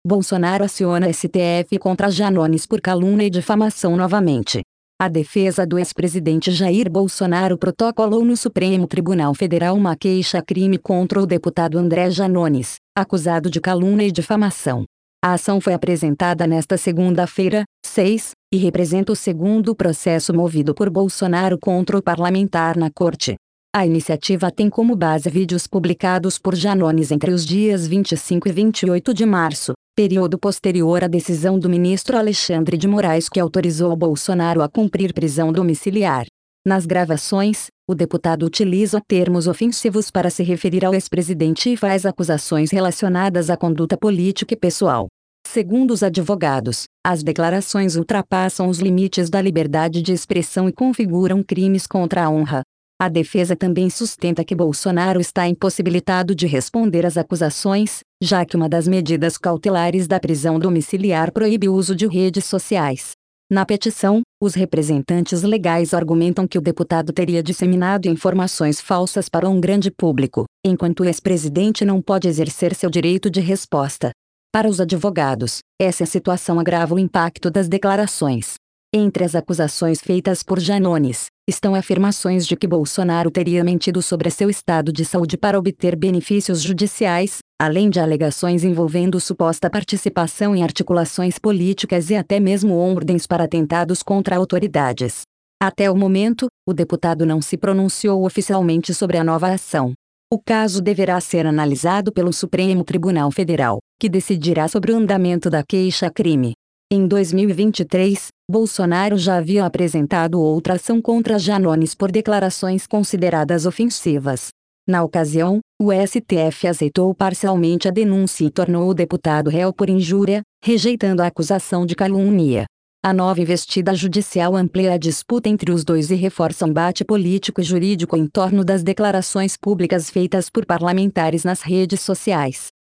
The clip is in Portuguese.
Bolsonaro aciona STF contra Janones por calúnia e difamação novamente. A defesa do ex-presidente Jair Bolsonaro protocolou no Supremo Tribunal Federal uma queixa-crime contra o deputado André Janones, acusado de calúnia e difamação. A ação foi apresentada nesta segunda-feira, 6, e representa o segundo processo movido por Bolsonaro contra o parlamentar na corte. A iniciativa tem como base vídeos publicados por Janones entre os dias 25 e 28 de março, período posterior à decisão do ministro Alexandre de Moraes que autorizou Bolsonaro a cumprir prisão domiciliar. Nas gravações, o deputado utiliza termos ofensivos para se referir ao ex-presidente e faz acusações relacionadas à conduta política e pessoal. Segundo os advogados, as declarações ultrapassam os limites da liberdade de expressão e configuram crimes contra a honra. A defesa também sustenta que Bolsonaro está impossibilitado de responder às acusações, já que uma das medidas cautelares da prisão domiciliar proíbe o uso de redes sociais. Na petição, os representantes legais argumentam que o deputado teria disseminado informações falsas para um grande público, enquanto o ex-presidente não pode exercer seu direito de resposta. Para os advogados, essa situação agrava o impacto das declarações. Entre as acusações feitas por Janones, estão afirmações de que Bolsonaro teria mentido sobre seu estado de saúde para obter benefícios judiciais, além de alegações envolvendo suposta participação em articulações políticas e até mesmo ordens para atentados contra autoridades. Até o momento, o deputado não se pronunciou oficialmente sobre a nova ação. O caso deverá ser analisado pelo Supremo Tribunal Federal, que decidirá sobre o andamento da queixa-crime. Em 2023, Bolsonaro já havia apresentado outra ação contra Janones por declarações consideradas ofensivas. Na ocasião, o STF aceitou parcialmente a denúncia e tornou o deputado réu por injúria, rejeitando a acusação de calúnia. A nova investida judicial amplia a disputa entre os dois e reforça o embate político e jurídico em torno das declarações públicas feitas por parlamentares nas redes sociais.